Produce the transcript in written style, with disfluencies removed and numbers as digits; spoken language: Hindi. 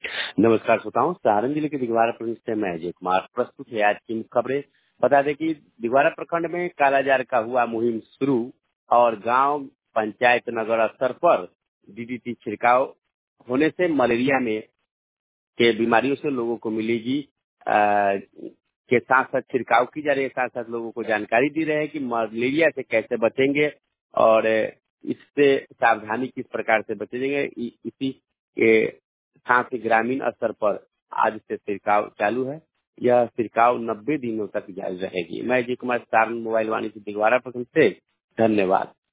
नमस्कार श्रोताओं, सारण जिले के दिघवारा प्रखंड से मैं अजय कुमार प्रस्तुत है आज की मुख्य खबरें। बता दें कि दिघवारा प्रखंड में कालाजार का हुआ मुहिम शुरू और गांव पंचायत नगर स्तर पर डीडीटी छिड़काव होने से मलेरिया में के बीमारियों से लोगों को मिलेगी के साथ साथ छिड़काव की जा रही है, साथ साथ लोगों को जानकारी दी रहे हैं कि मलेरिया से कैसे बचेंगे और इससे सावधानी किस प्रकार से बचेंगे। इसी के साथ ही ग्रामीण स्तर पर आज से छिड़काव चालू है। यह छिड़काव 90 दिनों तक जारी रहेगी। मैं अजय कुमार, सारण मोबाइल वाणी से दिघवारा प्रखंड से, धन्यवाद।